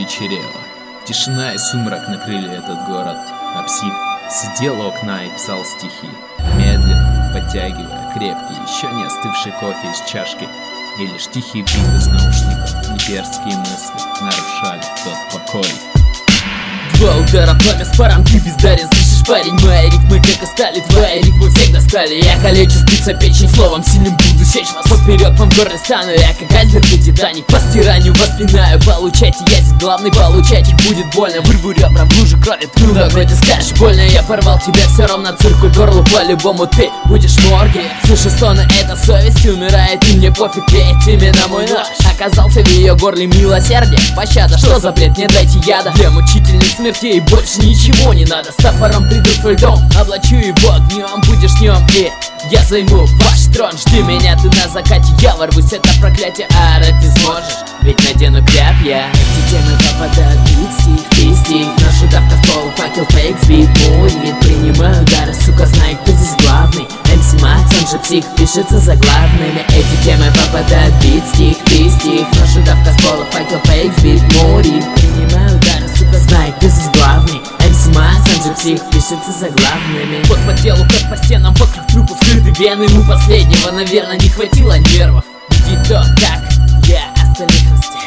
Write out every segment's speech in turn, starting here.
вечерело. Тишина и сумрак накрыли этот город, а псих сидел у окна и писал стихи, медленно подтягивая крепкий, еще не остывший кофе из чашки. И лишь тихие битвы с наушников и дерзкие мысли нарушали тот покой. Два удара, пламя с паром, ты бездарен, слышишь, парень? Мои рифмы как и стали, твои рифмы всех достали. Я калечу спица печень, словом сильным буду сечь вас. Вперед вам горле стану, я как айсберг и Титаник. По стиранию воспинаю, получайте, я здесь главный, получайте будет больно. Вырву ребра в луже крови, ткну ногой, ты скажешь больно. Я порвал тебя, все равно цирку горлу, по-любому ты будешь в морге. Слышу стоны, это совесть умирает, и мне пофиг, ведь именно мой нож оказался в ее горле милосердие. Пощада, что за бред, не дайте яда для мучительных смертей, больше ничего не надо. С топором приду в твой дом, облачу его огнем, будешь днем, и я займу ваш трон. Жди меня ты на закате, я ворвусь, это проклятие, а орать не сможешь, ведь надену крепья. Эти темы попадают в бит, стих, ты стих. Наша давка в пол, факел, фейк, сбит, будет. Принимаю удары, сука, знай, кто здесь главный. MC Max, он же псих, пишется заглавными. Эти темы попадают в бит, стих, ты стих. Наша давка с пола, факел, фейк, сбит, будет. Принимаю удары, сука, знай, кто здесь главный. MC Max, он же псих, пишется заглавными. Вот по телу, как по стенам, вокруг трупов скрыты вены. У последнего, наверное, не хватило нервов. Видеть то, как я остальных раздел.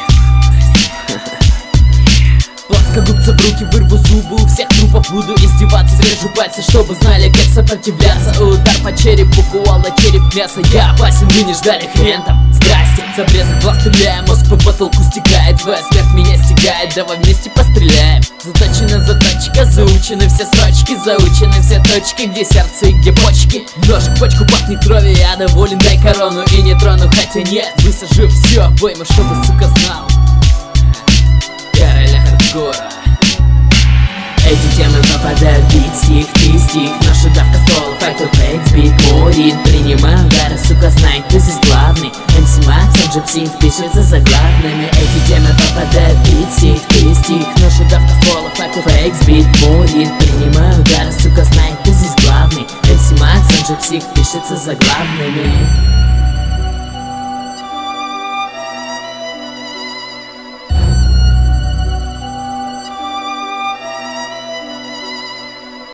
Плоскогубца в руки, вырву зубы, у всех трупов буду издеваться. Срежу пальцы, чтобы знали, как сопротивляться. Удар по черепу, кувалда, череп мясо. Я опасен, вы не ждали, хрен там. Здрасте, с обреза глаз стреляем, мозг по потолку стекает. Твоя смерть меня стигает, давай вместе постреляем. Заточена заточка, заучены все строчки, заучены все точки, где сердце и где почки. Ножик почку пахнет кровью, я доволен, дай корону и не трону. Хотя нет, высажу все обойму, чтобы, сука, знал короля хардкора. Эти темы попадают в бит, стих, ты стих. Наша давка с пола, факел, фейк, сбит, будет. Принимаю удары, сука, знай, кто здесь главный. MC Max, он же псих, пишется заглавными. Эти темы попадают в бит, стих, ты стих. Наша давка с пола, факел, фейк, сбит, будет. Принимаю удары, сука, знай, кто здесь главный. MC Max, он же псих, пишется заглавными.